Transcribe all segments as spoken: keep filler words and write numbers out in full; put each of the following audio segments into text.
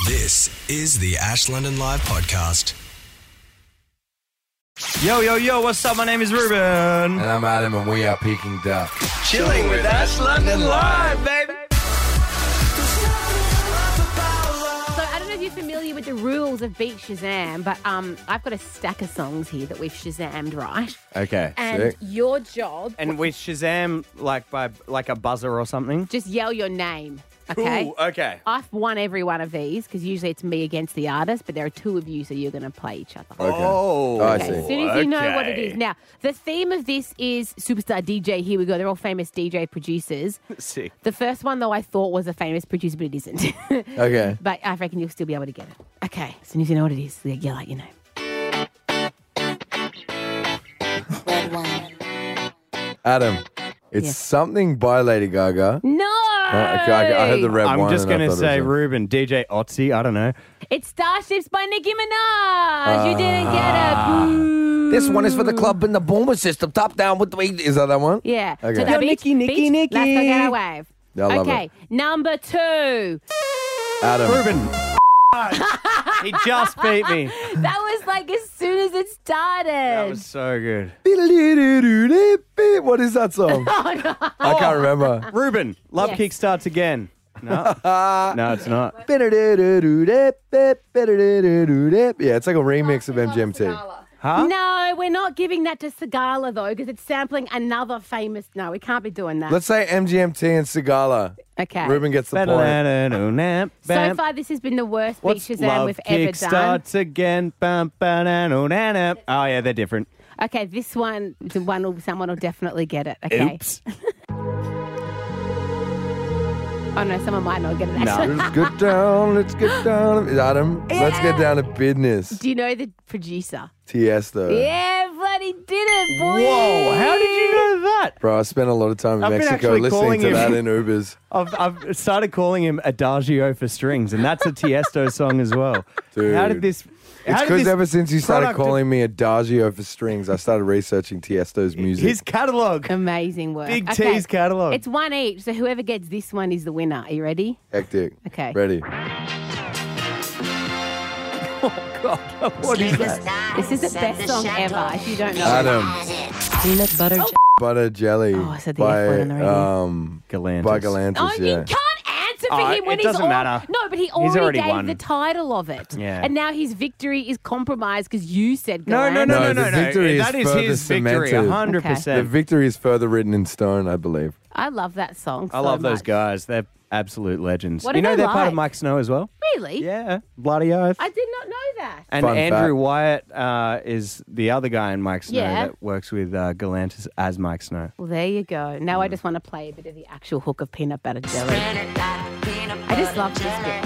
This is the Ash London Live podcast. Yo, yo, yo, what's up? My name is Ruben. And I'm Adam, and we are Peking Duck. Chilling with Ash London Live, baby. So I don't know if you're familiar with the rules of Beat Shazam, but um, I've got a stack of songs here that we've Shazammed, right? Okay, And sick. your job, And with Shazam, like by like a buzzer or something. just yell your name, okay? Cool, okay. I've won every one of these because usually it's me against the artist, but there are two of you, so you're going to play each other. Okay. Oh, I Okay, see. as soon as you know what it Okay. is. Now, the theme of this is Superstar D J. Here we go. They're all famous D J producers. Sick. The first one, though, I thought was a famous producer, but it isn't. Okay. But I reckon you'll still be able to get it. Okay, as soon as you know what it is, yell out your name. Adam, it's Yeah. something by Lady Gaga. No! Oh, okay, I, I heard the red I'm one. just and I going to thought it say was a- Ruben, D J Otzi, I don't know. It's Starships by Nicki Minaj. you didn't get it. Boo. This one is for the club in the boomer system. Top down with the... Is that that one? Yeah. Okay. So Yo, now, beach, Nicki, Nicki, beach, Nicki. Let's go get a wave. Yeah, I love okay, number two. Adam. Ruben. He just beat me. That was like as soon as it started. That was so good. What is that song? Oh, no. I can't remember. Ruben, Love Yes. Kick starts again. No, no, it's not. Yeah, it's like a remix of M G M T. Huh? No, we're not giving that to Sagala, though, because it's sampling another famous... No, we can't be doing that. Let's say M G M T and Sigala. okay. Ruben gets the point. So far, this has been the worst Beat What's Shazam Love we've ever Kick done. starts again. Bum, ba-da-no-na-na. Oh, yeah, they're different. Okay, this one, the one will, someone will definitely get it. Okay. Oops. Oh no, someone might not get it. No. Actually. Let's get down. Let's get down. Adam, let's get down to business. Do you know the producer? Tiesto. Yeah, bloody did it, boy. Whoa, how did you know that? Bro, I spent a lot of time in I've been Mexico actually listening calling to him- that in Ubers. I've, I've started calling him Adagio for strings, and that's a Tiesto song as well. Dude. How did this... It's how did because this ever since you started product- calling me Adagio for strings, I started researching Tiesto's music. His catalogue. Amazing work. Big Okay. T's catalogue. It's one each, so whoever gets this one is the winner. Are you ready? Hectic. Okay. Ready. What is that? This is the best song ever. If you don't know, Adam, peanut butter. Butter Jelly Oh, I said the F by, word on the radio. um, Galantis. by Galantis, Oh, yeah. you can't answer for Oh, him when it he's doesn't al- matter. No, but he He's already, already gave won. the title of it. Yeah. And now his victory is compromised because you said No, no, no, Galantis. no, No, no, the no. victory is That is further his victory, cemented. one hundred The percent. victory is further written in stone, I believe. I love that song I so love those much. guys. They're absolute legends. What you are know they they're part of like? Mike Snow as well? Really? Yeah. Bloody oath. I did not know that. And Fun Andrew fact. Wyatt uh, is the other guy in Mike Snow Yeah. that works with uh, Galantis as Mike Snow. Well, there you go. Now I just want to play a bit of the actual hook of peanut butter jelly. I just love this bit.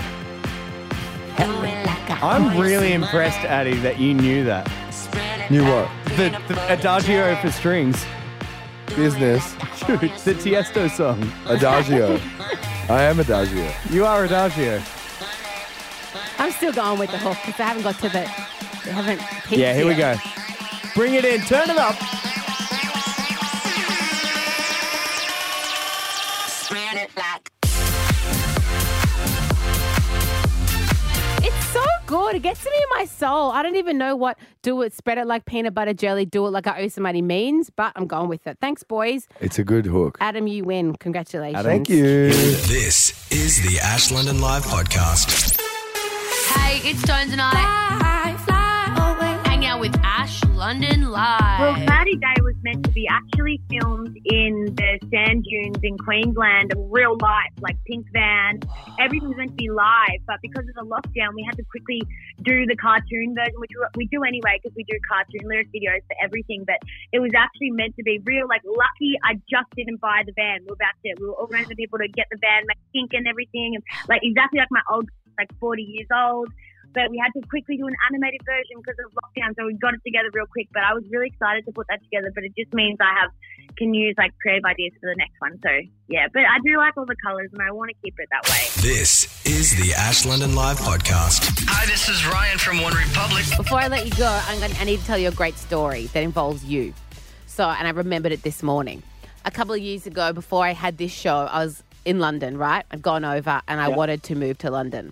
I'm really impressed, Addy, that you knew that. Knew what? The, the Adagio for strings. Business. Dude, the Tiesto song. Adagio. I am Adagio. You are Adagio. I'm still going with the hook because I haven't got to the. They haven't. peaked Yeah, here we yet. go. Bring it in. Turn it up. It's so good. It gets to me in my soul. I don't even know what do it, spread it like peanut butter jelly, do it like I owe somebody means, but I'm going with it. Thanks, boys. It's a good hook. Adam, you win. Congratulations. Thank you. This is the Ash London Live podcast. Hey, it's Stones and I. Fly, fly away. Hang out with Ash London Live. Well, Cloudy Day was meant to be actually filmed in the sand dunes in Queensland, real life, like Pink Van. Everything was meant to be live, but because of the lockdown, we had to quickly do the cartoon version, which we do anyway because we do cartoon lyric videos for everything. But it was actually meant to be real. Like, lucky I just didn't buy the van. We were about to, we were organizing people to get the van, make pink and everything, and like exactly like my old, like forty years old. But we had to quickly do an animated version because of lockdown, so we got it together real quick. But I was really excited to put that together, but it just means I have can use like creative ideas for the next one. So yeah, but I do like all the colours and I want to keep it that way. This is the Ash London Live podcast. Hi, this is Ryan from One Republic. Before I let you go, I'm going I need to tell you a great story that involves you. So, and I remembered it this morning. A couple of years ago, before I had this show, I was in London, right? I'd gone over and I wanted to move to London.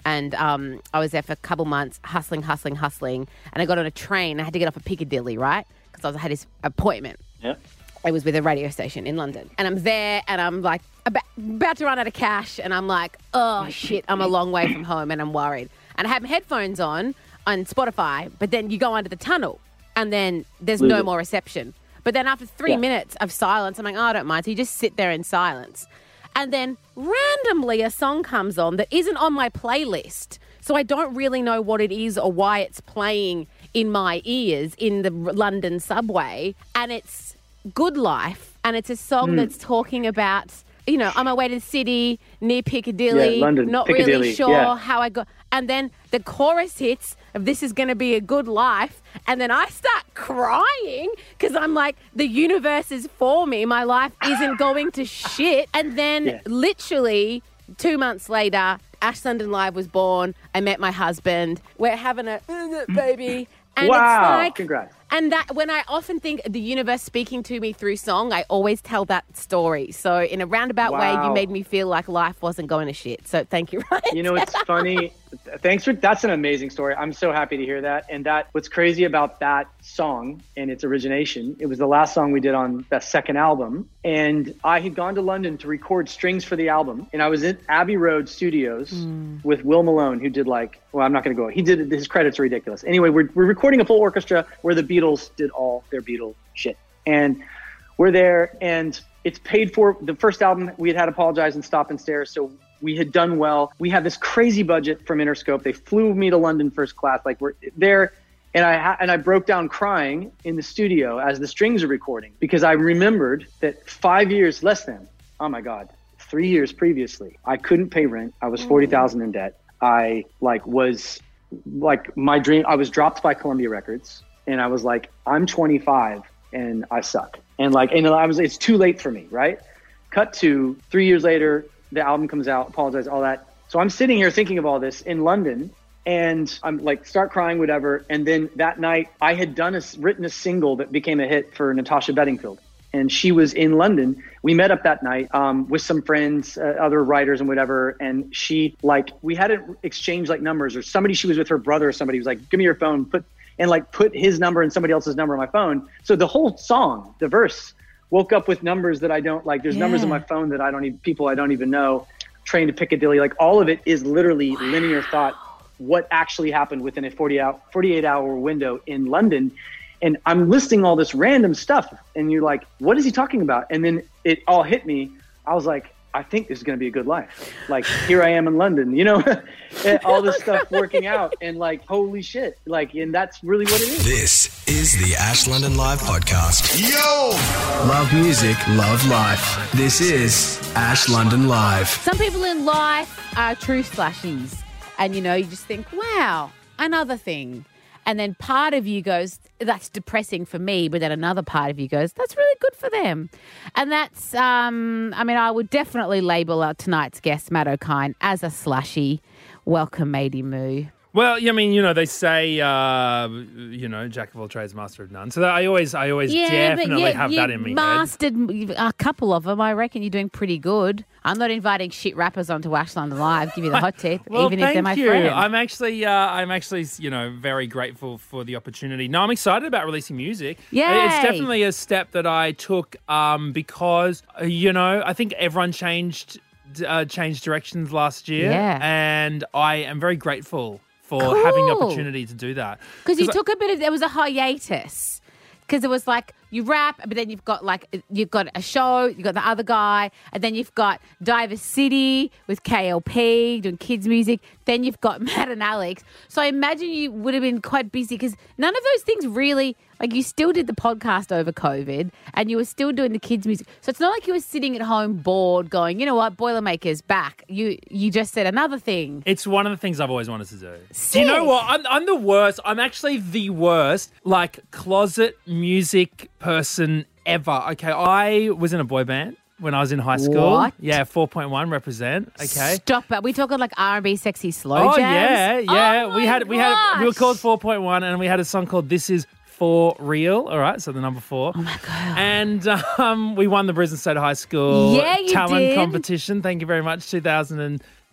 And um, I was there for a couple months, hustling, hustling, hustling. And I got on a train. I had to get off at Piccadilly, right? Because I had this appointment. Yeah. I was with a radio station in London. And I'm there and I'm like about, about to run out of cash. And I'm like, oh, shit, I'm a long way from home and I'm worried. And I had my headphones on on Spotify, but then you go under the tunnel and then there's Lose no it. more reception. But then after three Yeah. minutes of silence, I'm like, oh, I don't mind. So you just sit there in silence. And then randomly a song comes on that isn't on my playlist. So I don't really know what it is or why it's playing in my ears in the London subway. And it's Good Life. And it's a song Mm. that's talking about, you know, on my way to the city, near Piccadilly, Yeah, London, not really Piccadilly, sure yeah. how I got. And then the chorus hits of This Is Going to Be a Good Life. And then I start crying because I'm like, the universe is for me. My life isn't going to shit. And then Yeah. literally two months later, Ash London Live was born. I met my husband. We're having a baby. And Wow, it's like, congrats. And that when I often think the universe speaking to me through song, I always tell that story. So in a roundabout way, you Wow. made me feel like life wasn't going to shit. So thank you, Ryan. You know, it's funny. Thanks for, that's an amazing story. I'm so happy to hear that. And that, what's crazy about that song and its origination, it was the last song we did on that second album. And I had gone to London to record strings for the album. And I was at Abbey Road Studios with Will Malone, who did like, well, I'm not going to go. He did, his credits are ridiculous. Anyway, we're, we're recording a full orchestra where the Beatles did all their Beatle shit. And we're there and it's paid for. The first album, we had had Apologize and Stop and Stare. So we had done well. We had this crazy budget from Interscope. They flew me to London first class. Like we're there. And I ha- and I broke down crying in the studio as the strings are recording because I remembered that five years less than, oh my God, three years previously, I couldn't pay rent. I was forty thousand in debt. I like was like my dream. I was dropped by Columbia Records and I was like, I'm twenty-five and I suck. And like, and I was, it's too late for me. Right. Cut to three years later, the album comes out, Apologize, all that. So I'm sitting here thinking of all this in London and I'm like, start crying, whatever. And then that night I had done a, written a single that became a hit for Natasha Bedingfield. And she was in London. We met up that night um, with some friends, uh, other writers and whatever. And she like, we hadn't exchanged like numbers or somebody, she was with her brother or somebody was like, give me your phone, put, and like put his number and somebody else's number on my phone. So the whole song, the verse, woke up with numbers that I don't like. There's Yeah. numbers on my phone that I don't even, people I don't even know, train to Piccadilly. Like all of it is literally wow. linear thought, what actually happened within a forty-eight hour window in London. And I'm listing all this random stuff. And you're like, what is he talking about? And then it all hit me. I was like, I think this is going to be a good life. Like, here I am in London, you know, and all this stuff working out and like, holy shit. Like, and that's really what it is. This is the Ash London Live podcast. Yo! Love music, love life. This is Ash London Live. Some people in life are true slashies. And, you know, you just think, wow, another thing. And then part of you goes, that's depressing for me. But then another part of you goes, that's really good for them. And that's, um, I mean, I would definitely label uh, tonight's guest, Matt O'Kine, as a slushy. Welcome, Matey Moo. Well, I mean, you know, they say, uh, you know, jack of all trades, master of none. So I always, I always Yeah, definitely but you, have you that in me. mastered a couple of them. I reckon you're doing pretty good. I'm not inviting shit rappers onto Ash London Live. Give you the hot tip, Well, even if thank they're my you. friend. I'm actually, uh, I'm actually, you know, very grateful for the opportunity. No, I'm excited about releasing music. Yay. It's definitely a step that I took um, because, uh, you know, I think everyone changed, uh, changed directions last year, Yeah. and I am very grateful for Cool. having the opportunity to do that. Because you I- took a bit of, there was a hiatus. Because it was like you rap, but then you've got like, you've got a show, you've got the other guy, and then you've got Diver City with K L P doing kids music. Then you've got Matt and Alex. So I imagine you would have been quite busy because none of those things really, like you still did the podcast over COVID and you were still doing the kids music. So it's not like you were sitting at home bored going, you know what, Boilermaker's back. You you just said another thing. It's one of the things I've always wanted to do. Sick. Do you know what? I'm, I'm the worst. I'm actually the worst, like, closet music person ever. Okay, I was in a boy band when I was in high school. What? Yeah, four point one represent. Okay. Stop it. We talking like R and B sexy slow Oh jams? yeah, yeah. Oh we my had we had we were gosh. called four point one, and we had a song called "This Is For Real." All right, so the number four. Oh my God. And um, we won the Brisbane State High School Yeah, you talent did. competition. Thank you very much. two thousand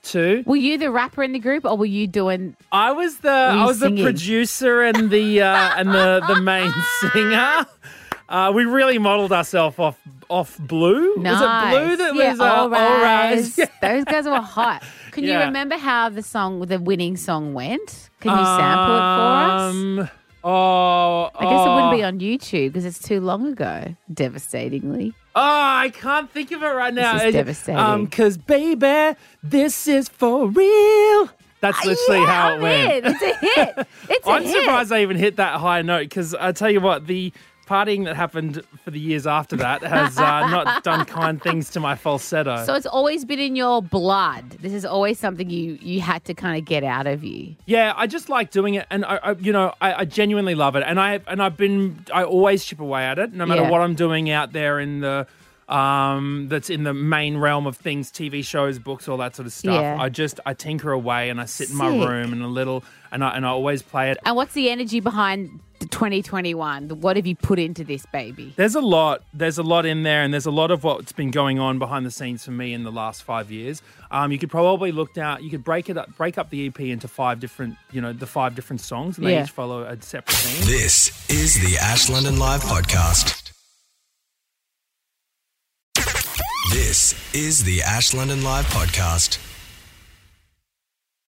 too. Were you the rapper in the group, or were you doing? I was the you I was singing? the producer and the uh, and the the main singer. Uh, we really modelled ourselves off off Blue. Nice. Was it Blue that yeah, was uh, All Rise. Rise? Yeah. Those guys were hot. Can you Yeah. remember how the song, the winning song, went? Can you sample it for us? Um, Oh, I guess it wouldn't oh. be on YouTube because it's too long ago. Devastatingly. Oh, I can't think of it right now. This is devastating. Um, cause baby, this is for real. That's literally yeah, how it I'm went. in. It's a hit. It's a I'm hit. surprised I even hit that high note because I tell you what, the partying that happened for the years after that has uh, not done kind things to my falsetto. So it's always been in your blood. This is always something you you had to kind of get out of you. Yeah, I just like doing it, and I, I you know, I, I genuinely love it, and I and I've been, I always chip away at it, no matter Yeah. what I'm doing out there in the, um, that's in the main realm of things, T V shows, books, all that sort of stuff. Yeah. I just, I tinker away, and I sit in my Sick. room and a little, and I and I always play it. And what's the energy behind the twenty twenty-one? What have you put into this, baby? There's a lot. There's a lot in there, and there's a lot of what's been going on behind the scenes for me in the last five years. Um, you could probably look down. You could break it up, break up the E P into five different, you know, the five different songs, and they Yeah. each follow a separate theme. This is the Ash London Live Podcast. This is the Ash London Live Podcast.